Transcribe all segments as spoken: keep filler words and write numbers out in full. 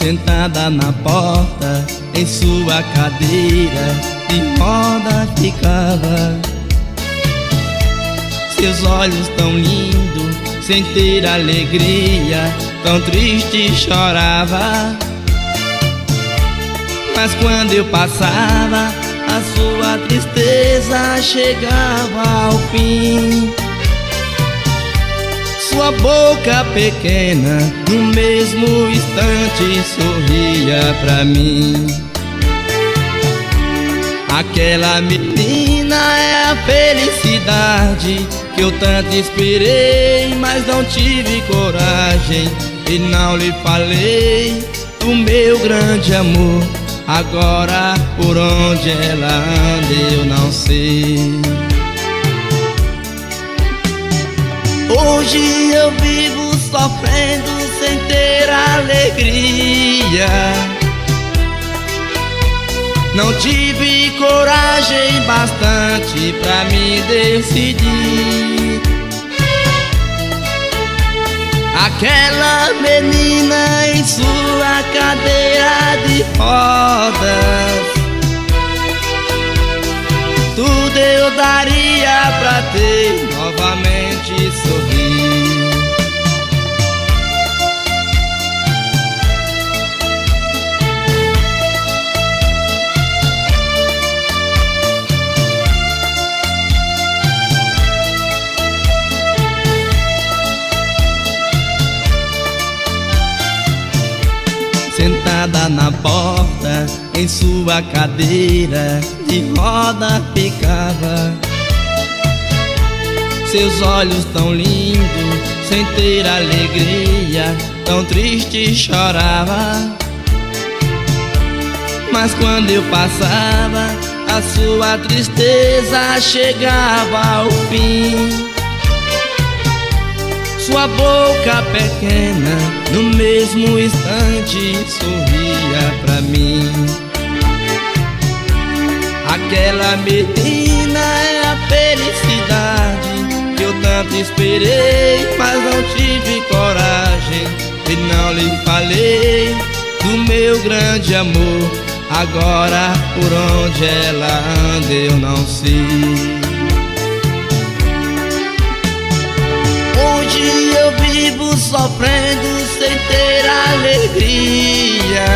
sentada na porta, em sua cadeira de roda ficava. Seus olhos tão lindos, sem ter alegria, tão triste chorava. Mas quando eu passava, a sua tristeza chegava ao fim. Sua boca pequena, no mesmo instante, sorria pra mim. Aquela menina é a felicidade que eu tanto esperei, mas não tive coragem e não lhe falei do meu grande amor. Agora por onde ela anda eu não sei. Hoje eu vivo sofrendo sem ter alegria. Não tive coragem bastante pra me decidir. Aquela menina em sua cadeira de rodas, tudo eu daria pra ter novamente sorrir. Sentada na porta, em sua cadeira de roda ficava. Seus olhos tão lindos, sem ter alegria, tão triste chorava. Mas quando eu passava, a sua tristeza chegava ao fim. Sua boca pequena, no mesmo instante, sorria pra mim. Aquela menina é a felicidade que eu tanto esperei, mas não tive coragem e não lhe falei do meu grande amor. Agora por onde ela anda eu não sei. Hoje eu vivo sofrendo sem ter alegria.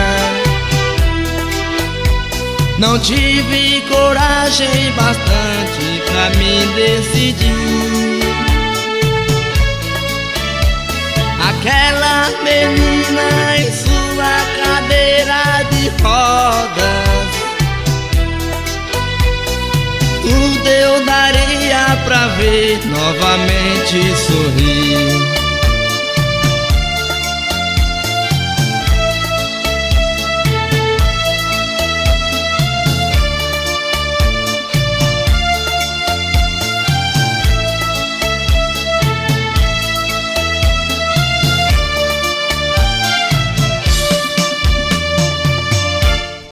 Não tive coragem bastante pra me decidir. Aquela menina em sua cadeira de rodas, tudo eu daria pra ver novamente sorrir.